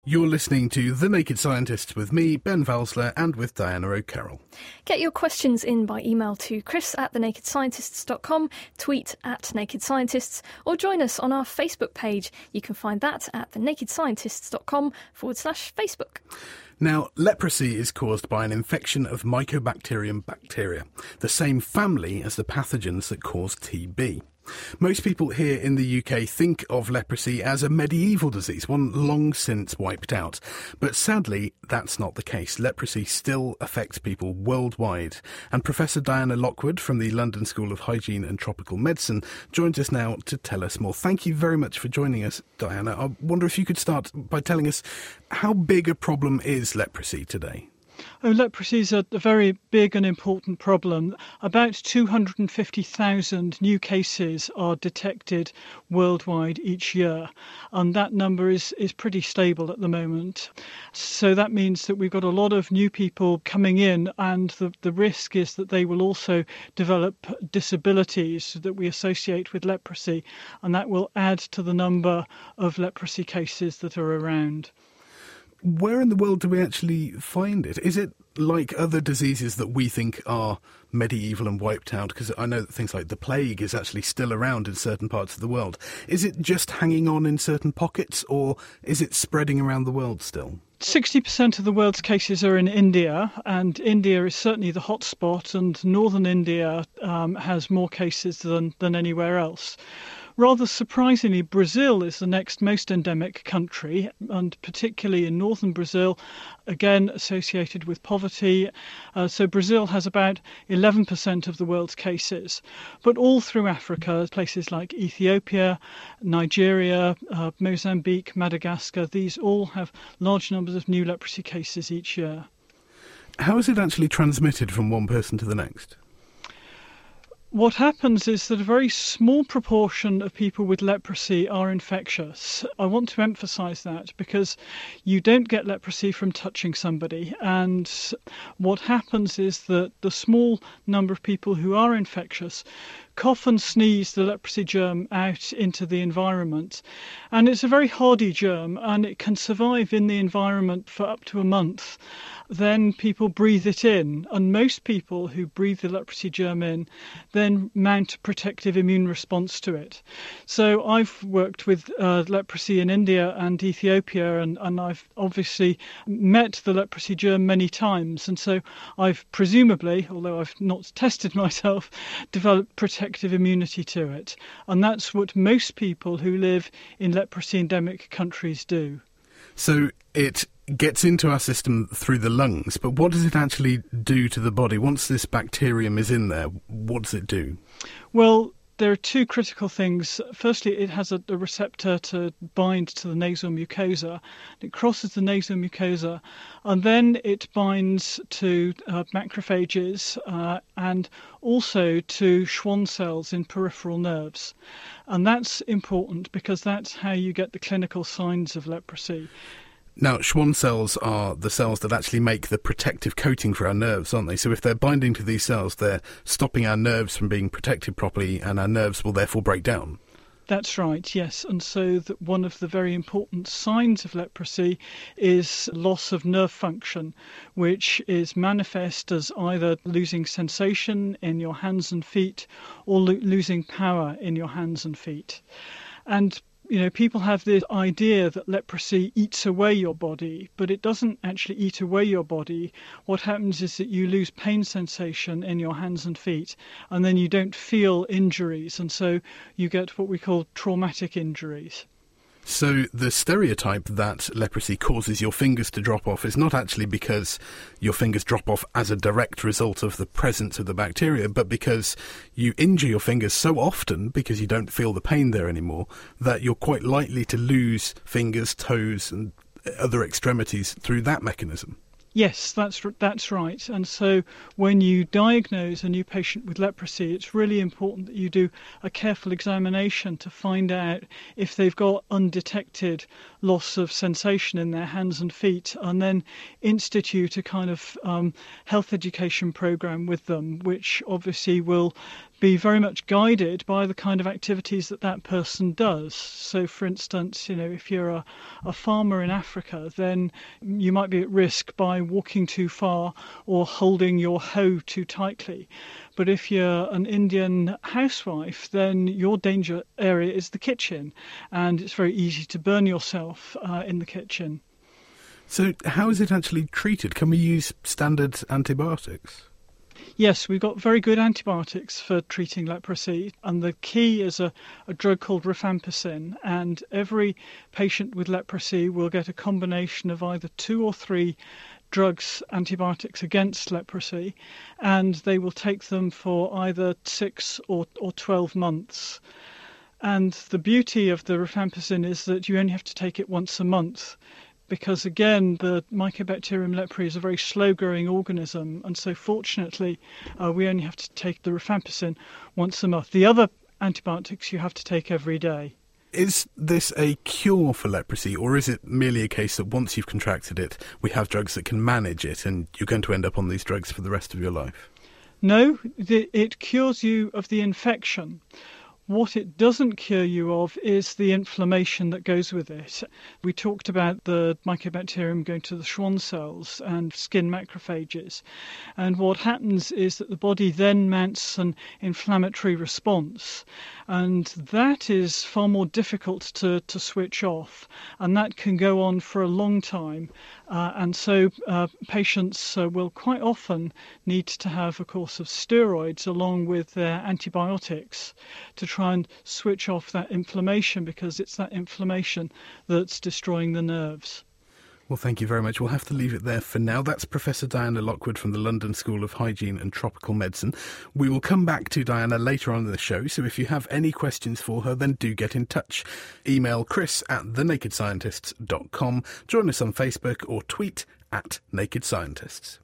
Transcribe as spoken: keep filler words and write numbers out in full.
You're listening to The Naked Scientists with me, Ben Valsler, and with Diana O'Carroll. Get your questions in by email to chris at the naked scientists dot com, tweet at Naked Scientists, or join us on our Facebook page. You can find that at the naked scientists dot com forward slash Facebook. Now, leprosy is caused by an infection of Mycobacterium bacteria, the same family as the pathogens that cause T B. Most people here in the U K think of leprosy as a medieval disease, one long since wiped out. But sadly, that's not the case. Leprosy still affects people worldwide. And Professor Diana Lockwood from the London School of Hygiene and Tropical Medicine joins us now to tell us more. Thank you very much for joining us, Diana. I wonder if you could start by telling us how big a problem is leprosy today? Oh, leprosy is a, a very big and important problem. About two hundred fifty thousand new cases are detected worldwide each year, and that number is, is pretty stable at the moment. So that means that we've got a lot of new people coming in, and the, the risk is that they will also develop disabilities that we associate with leprosy, and that will add to the number of leprosy cases that are around. Where in the world do we actually find it? Is it like other diseases that we think are medieval and wiped out? Because I know that things like the plague is actually still around in certain parts of the world. Is it just hanging on in certain pockets, or is it spreading around the world still? sixty percent of the world's cases are in India, and India is certainly the hotspot, and northern India um, has more cases than, than anywhere else. Rather surprisingly, Brazil is the next most endemic country, and particularly in northern Brazil, again associated with poverty. Uh, so Brazil has about eleven percent of the world's cases. But all through Africa, places like Ethiopia, Nigeria, uh, Mozambique, Madagascar, these all have large numbers of new leprosy cases each year. How is it actually transmitted from one person to the next? What happens is that a very small proportion of people with leprosy are infectious. I want to emphasise that because you don't get leprosy from touching somebody. And what happens is that the small number of people who are infectious cough and sneeze the leprosy germ out into the environment. And it's a very hardy germ, and it can survive in the environment for up to a month. Then people breathe it in, and most people who breathe the leprosy germ in then mount a protective immune response to it. So I've worked with uh, leprosy in India and Ethiopia, and, and I've obviously met the leprosy germ many times, and so I've presumably, although I've not tested myself, developed protective immunity to it. And that's what most people who live in leprosy endemic countries do. So it gets into our system through the lungs, but what does it actually do to the body? Once this bacterium is in there, what does it do? Well, there are two critical things. Firstly, it has a, a receptor to bind to the nasal mucosa. It crosses the nasal mucosa, and then it binds to uh, macrophages uh, and also to Schwann cells in peripheral nerves. And that's important because that's how you get the clinical signs of leprosy. Now, Schwann cells are the cells that actually make the protective coating for our nerves, aren't they? So if they're binding to these cells, they're stopping our nerves from being protected properly, and our nerves will therefore break down. That's right, yes. And so that one of the very important signs of leprosy is loss of nerve function, which is manifest as either losing sensation in your hands and feet or lo- losing power in your hands and feet. And you know, people have this idea that leprosy eats away your body, but it doesn't actually eat away your body. What happens is that you lose pain sensation in your hands and feet, and then you don't feel injuries, and so you get what we call traumatic injuries. So the stereotype that leprosy causes your fingers to drop off is not actually because your fingers drop off as a direct result of the presence of the bacteria, but because you injure your fingers so often because you don't feel the pain there anymore that you're quite likely to lose fingers, toes and other extremities through that mechanism. Yes, that's that's right. And so when you diagnose a new patient with leprosy, it's really important that you do a careful examination to find out if they've got undetected loss of sensation in their hands and feet, and then institute a kind of um, health education program with them, which obviously will be very much guided by the kind of activities that that person does. So, for instance, you know, if you're a, a farmer in Africa, then you might be at risk by walking too far or holding your hoe too tightly. But if you're an Indian housewife, then your danger area is the kitchen, and it's very easy to burn yourself uh, in the kitchen. So how is it actually treated? Can we use standard antibiotics? Yes, we've got very good antibiotics for treating leprosy, and the key is a, a drug called rifampicin, and every patient with leprosy will get a combination of either two or three drugs, antibiotics against leprosy, and they will take them for either six or, or twelve months. And the beauty of the rifampicin is that you only have to take it once a month, because again, the Mycobacterium leprae is a very slow-growing organism, and so fortunately uh, we only have to take the rifampicin once a month. The other antibiotics you have to take every day. Is this a cure for leprosy, or is it merely a case that once you've contracted it, we have drugs that can manage it and you're going to end up on these drugs for the rest of your life? No, the, it cures you of the infection. What it doesn't cure you of is the inflammation that goes with it. We talked about the Mycobacterium going to the Schwann cells and skin macrophages. And what happens is that the body then mounts an inflammatory response. And that is far more difficult to, to switch off. And that can go on for a long time. Uh, and so uh, patients uh, will quite often need to have a course of steroids along with their antibiotics to try and switch off that inflammation, because it's that inflammation that's destroying the nerves. Well, thank you very much. We'll have to leave it there for now. That's Professor Diana Lockwood from the London School of Hygiene and Tropical Medicine. We will come back to Diana later on in the show, so if you have any questions for her, then do get in touch. Email chris at the naked scientists dot com. Join us on Facebook or tweet at Naked Scientists.